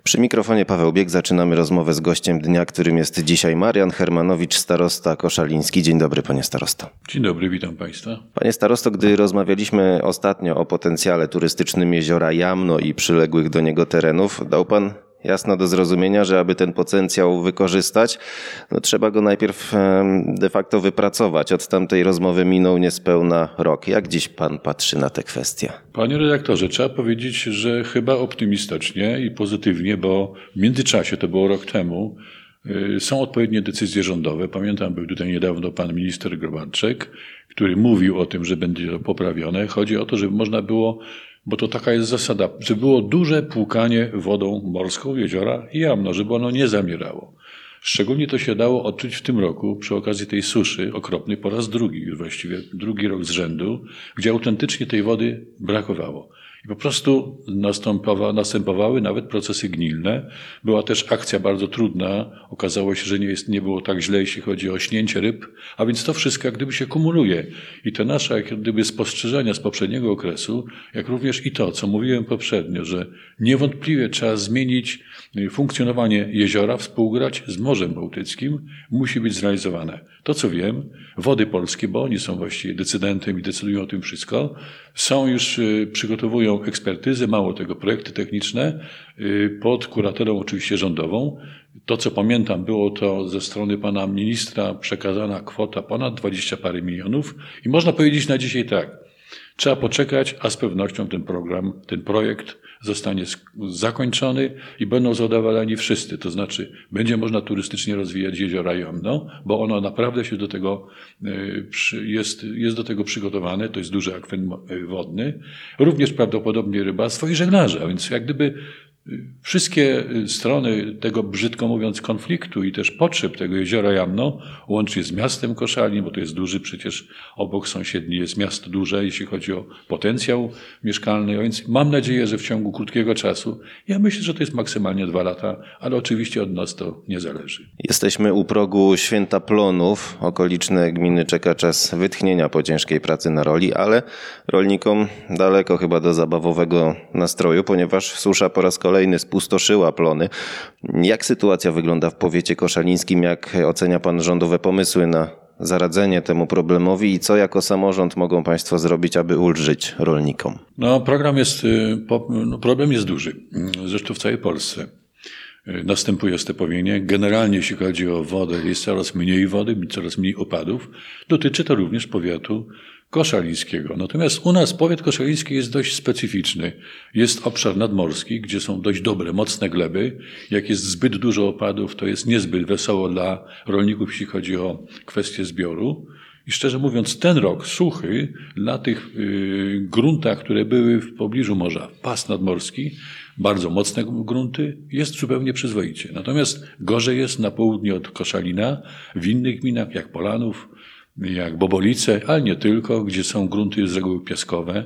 Przy mikrofonie Paweł Bieg. Zaczynamy rozmowę z gościem dnia, którym jest dzisiaj Marian Hermanowicz, starosta koszaliński. Dzień dobry, panie starosto. Dzień dobry, witam państwa. Panie starosto, gdy rozmawialiśmy ostatnio o potencjale turystycznym jeziora Jamno i przyległych do niego terenów, dał pan jasno do zrozumienia, że aby ten potencjał wykorzystać, trzeba go najpierw de facto wypracować. Od tamtej rozmowy minął niespełna rok. Jak dziś pan patrzy na tę kwestię? Panie redaktorze, trzeba powiedzieć, że chyba optymistycznie i pozytywnie, bo w międzyczasie, to było rok temu, są odpowiednie decyzje rządowe. Pamiętam, był tutaj niedawno pan minister Grobarczyk, który mówił o tym, że będzie to poprawione. Chodzi o to, żeby można było, bo to taka jest zasada, żeby było duże płukanie wodą morską jeziora Jamno, żeby ono nie zamierało. Szczególnie to się dało odczuć w tym roku przy okazji tej suszy okropnej po raz drugi, już właściwie drugi rok z rzędu, gdzie autentycznie tej wody brakowało. I po prostu następowały nawet procesy gnilne. Była też akcja bardzo trudna. Okazało się, że nie było tak źle, jeśli chodzi o śnięcie ryb. A więc to wszystko jak gdyby się kumuluje. I te nasze jak gdyby spostrzeżenia z poprzedniego okresu, jak również i to, co mówiłem poprzednio, że niewątpliwie trzeba zmienić funkcjonowanie jeziora, współgrać z Morzem Bałtyckim, musi być zrealizowane. To, co wiem, Wody Polskie, bo oni są właściwie decydentem i decydują o tym wszystko, przygotowują ekspertyzy, mało tego, projekty techniczne pod kuratelą oczywiście rządową. To, co pamiętam, było to ze strony pana ministra przekazana kwota ponad 20 parę milionów i można powiedzieć na dzisiaj tak, trzeba poczekać, a z pewnością ten projekt zostanie zakończony i będą zadowoleni wszyscy. To znaczy, będzie można turystycznie rozwijać jeziora Jamno, bo ono naprawdę się do tego jest do tego przygotowane. To jest duży akwen wodny. Również prawdopodobnie rybactwo i żeglarze. A więc jak gdyby wszystkie strony tego, brzydko mówiąc, konfliktu i też potrzeb tego jeziora Jamno, łącznie z miastem Koszalin, bo to jest duży, przecież obok sąsiedni jest miasto duże, jeśli chodzi o potencjał mieszkalny, więc mam nadzieję, że w ciągu krótkiego czasu, ja myślę, że to jest maksymalnie 2 lata, ale oczywiście od nas to nie zależy. Jesteśmy u progu Święta Plonów. Okoliczne gminy czeka czas wytchnienia po ciężkiej pracy na roli, ale rolnikom daleko chyba do zabawowego nastroju, ponieważ susza po raz kolejny spustoszyła plony. Jak sytuacja wygląda w powiecie koszalińskim? Jak ocenia pan rządowe pomysły na zaradzenie temu problemowi i co jako samorząd mogą państwo zrobić, aby ulżyć rolnikom? Problem jest duży, zresztą w całej Polsce. Następuje stepowienie. Generalnie jeśli chodzi o wodę, jest coraz mniej wody, coraz mniej opadów. Dotyczy to również powiatu koszalińskiego. Natomiast u nas powiat koszaliński jest dość specyficzny. Jest obszar nadmorski, gdzie są dość dobre, mocne gleby. Jak jest zbyt dużo opadów, to jest niezbyt wesoło dla rolników, jeśli chodzi o kwestię zbioru. I szczerze mówiąc, ten rok suchy dla tych gruntach, które były w pobliżu morza, pas nadmorski, bardzo mocne grunty, jest zupełnie przyzwoicie. Natomiast gorzej jest na południe od Koszalina, w innych gminach jak Polanów, jak Bobolice, ale nie tylko, gdzie są grunty z reguły piaskowe.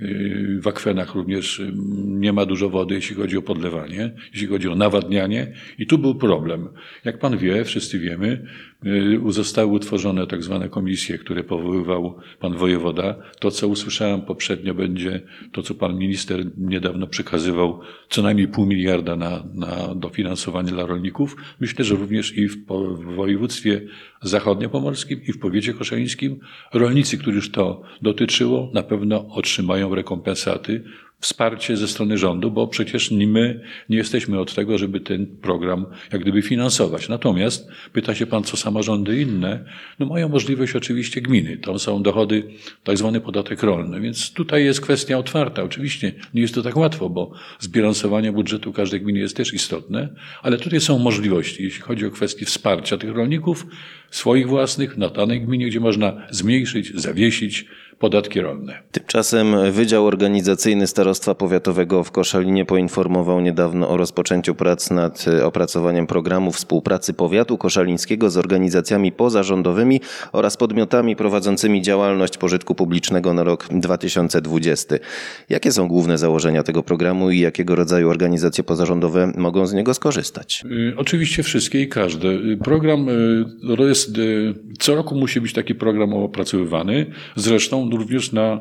W akwenach również nie ma dużo wody, jeśli chodzi o podlewanie, jeśli chodzi o nawadnianie. I tu był problem. Jak pan wie, wszyscy wiemy, zostały utworzone tak zwane komisje, które powoływał pan wojewoda. To, co usłyszałem poprzednio, będzie to, co pan minister niedawno przekazywał, co najmniej 0,5 miliarda na dofinansowanie dla rolników. Myślę, że również i w województwie zachodniopomorskim i w powiecie koszalińskim rolnicy, których to dotyczyło, na pewno otrzymają rekompensaty, wsparcie ze strony rządu, bo przecież my nie jesteśmy od tego, żeby ten program jak gdyby finansować. Natomiast pyta się pan, co samorządy inne, mają możliwość oczywiście gminy. Tam są dochody, tak zwany podatek rolny, więc tutaj jest kwestia otwarta. Oczywiście nie jest to tak łatwo, bo zbilansowanie budżetu każdej gminy jest też istotne, ale tutaj są możliwości, jeśli chodzi o kwestię wsparcia tych rolników, swoich własnych, na danej gminie, gdzie można zmniejszyć, zawiesić podatki rolne. Tymczasem Wydział Organizacyjny Starostwa Powiatowego w Koszalinie poinformował niedawno o rozpoczęciu prac nad opracowaniem programu współpracy powiatu koszalińskiego z organizacjami pozarządowymi oraz podmiotami prowadzącymi działalność pożytku publicznego na rok 2020. Jakie są główne założenia tego programu i jakiego rodzaju organizacje pozarządowe mogą z niego skorzystać? Oczywiście wszystkie i każde. Program co roku musi być taki program opracowywany. Zresztą również na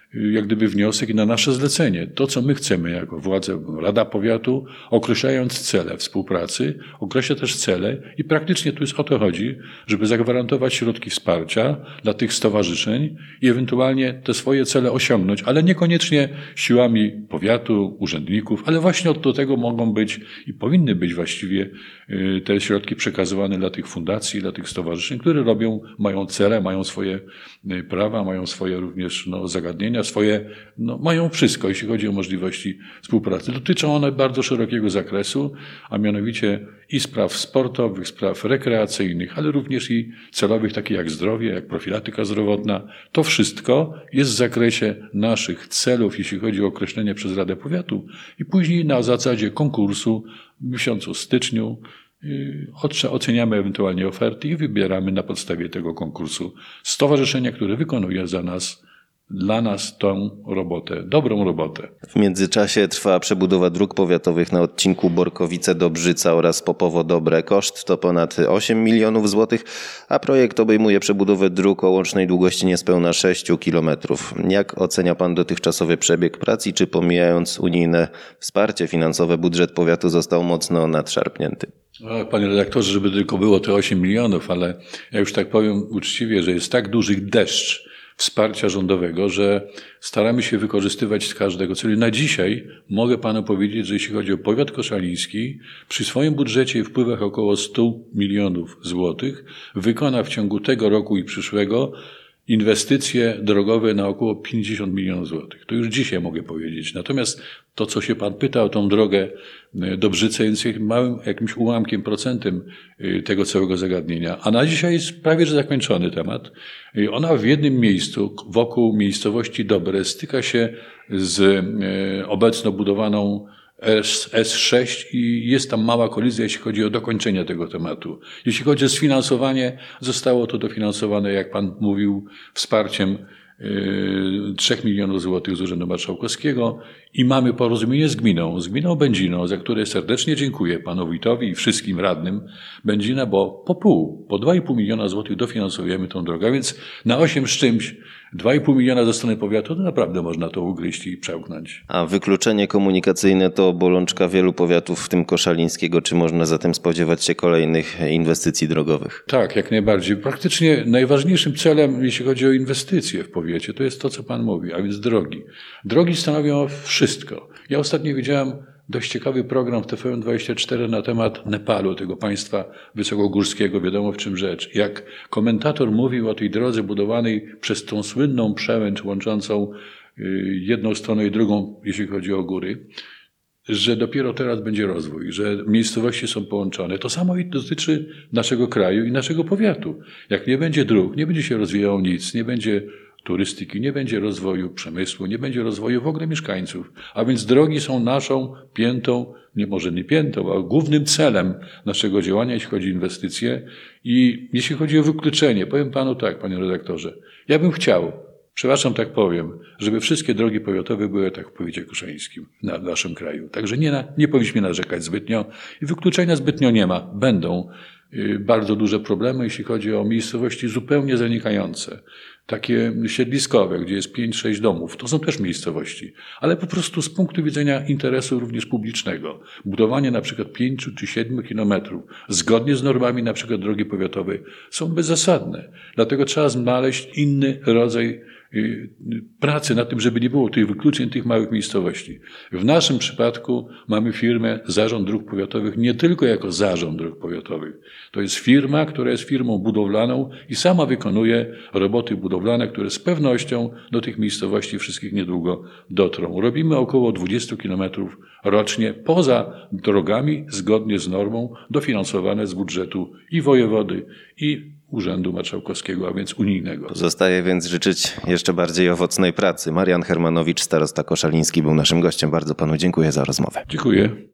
jak gdyby wniosek i na nasze zlecenie. To, co my chcemy jako władze, Rada Powiatu, określając cele współpracy, określa też cele i praktycznie tu jest o to chodzi, żeby zagwarantować środki wsparcia dla tych stowarzyszeń i ewentualnie te swoje cele osiągnąć, ale niekoniecznie siłami powiatu, urzędników, ale właśnie do tego mogą być i powinny być właściwie te środki przekazywane dla tych fundacji, dla tych stowarzyszeń, które mają cele, mają swoje prawa, mają swoje również zagadnienia, mają wszystko, jeśli chodzi o możliwości współpracy. Dotyczą one bardzo szerokiego zakresu, a mianowicie i spraw sportowych, spraw rekreacyjnych, ale również i celowych, takich jak zdrowie, jak profilaktyka zdrowotna. To wszystko jest w zakresie naszych celów, jeśli chodzi o określenie przez Radę Powiatu i później na zasadzie konkursu w miesiącu styczniu oceniamy ewentualnie oferty i wybieramy na podstawie tego konkursu stowarzyszenie, które wykonuje dla nas tą robotę, dobrą robotę. W międzyczasie trwa przebudowa dróg powiatowych na odcinku Borkowice-Dobrzyca oraz Popowo-Dobre. Koszt to ponad 8 milionów złotych, a projekt obejmuje przebudowę dróg o łącznej długości niespełna 6 kilometrów. Jak ocenia pan dotychczasowy przebieg prac i czy pomijając unijne wsparcie finansowe, budżet powiatu został mocno nadszarpnięty? Panie redaktorze, żeby tylko było te 8 milionów, ale ja już tak powiem uczciwie, że jest tak duży deszcz wsparcia rządowego, że staramy się wykorzystywać z każdego celu. Na dzisiaj mogę panu powiedzieć, że jeśli chodzi o powiat koszaliński, przy swoim budżecie i wpływach około 100 milionów złotych wykona w ciągu tego roku i przyszłego inwestycje drogowe na około 50 milionów złotych. To już dzisiaj mogę powiedzieć. Natomiast to, co się pan pyta o tą drogę Dobrzyce, jest małym jakimś ułamkiem, procentem tego całego zagadnienia. A na dzisiaj jest prawie że zakończony temat. Ona w jednym miejscu, wokół miejscowości Dobre, styka się z obecnie budowaną S6 i jest tam mała kolizja, jeśli chodzi o dokończenie tego tematu. Jeśli chodzi o sfinansowanie, zostało to dofinansowane, jak pan mówił, wsparciem 3 milionów złotych z Urzędu Marszałkowskiego i mamy porozumienie z gminą Będzino, za które serdecznie dziękuję panu wójtowi i wszystkim radnym Będzina, bo po 2,5 miliona złotych dofinansujemy tą drogę, więc na 8 z czymś 2,5 miliona ze strony powiatu, to naprawdę można to ugryźć i przełknąć. A wykluczenie komunikacyjne to bolączka wielu powiatów, w tym koszalińskiego. Czy można zatem spodziewać się kolejnych inwestycji drogowych? Tak, jak najbardziej. Praktycznie najważniejszym celem, jeśli chodzi o inwestycje w powiecie, to jest to, co pan mówi, a więc drogi. Drogi stanowią wszystko. Ja ostatnio widziałem dość ciekawy program w TVN24 na temat Nepalu, tego państwa wysokogórskiego, wiadomo w czym rzecz. Jak komentator mówił o tej drodze budowanej przez tą słynną przełęcz łączącą jedną stronę i drugą, jeśli chodzi o góry, że dopiero teraz będzie rozwój, że miejscowości są połączone. To samo i dotyczy naszego kraju i naszego powiatu. Jak nie będzie dróg, nie będzie się rozwijało nic, nie będzie turystyki, nie będzie rozwoju przemysłu, nie będzie rozwoju w ogóle mieszkańców. A więc drogi są naszą piętą, może nie piętą, a głównym celem naszego działania, jeśli chodzi o inwestycje. I jeśli chodzi o wykluczenie, powiem panu tak, panie redaktorze, ja bym chciał, przepraszam, tak powiem, żeby wszystkie drogi powiatowe były tak w powiecie koszalińskim w naszym kraju. Także nie powinniśmy narzekać zbytnio i wykluczenia zbytnio nie ma. Będą bardzo duże problemy, jeśli chodzi o miejscowości zupełnie zanikające. Takie siedliskowe, gdzie jest 5-6 domów. To są też miejscowości. Ale po prostu z punktu widzenia interesu również publicznego. Budowanie na przykład 5 czy 7 kilometrów zgodnie z normami na przykład drogi powiatowej są bezzasadne. Dlatego trzeba znaleźć inny rodzaj pracy na tym, żeby nie było tych wykluczeń tych małych miejscowości. W naszym przypadku mamy firmę Zarząd Dróg Powiatowych nie tylko jako Zarząd Dróg Powiatowych. To jest firma, która jest firmą budowlaną i sama wykonuje roboty budowlane, które z pewnością do tych miejscowości wszystkich niedługo dotrą. Robimy około 20 kilometrów rocznie poza drogami zgodnie z normą dofinansowane z budżetu i wojewody i Urzędu Marszałkowskiego, a więc unijnego. Pozostaje więc życzyć jeszcze bardziej owocnej pracy. Marian Hermanowicz, starosta koszaliński, był naszym gościem. Bardzo panu dziękuję za rozmowę. Dziękuję.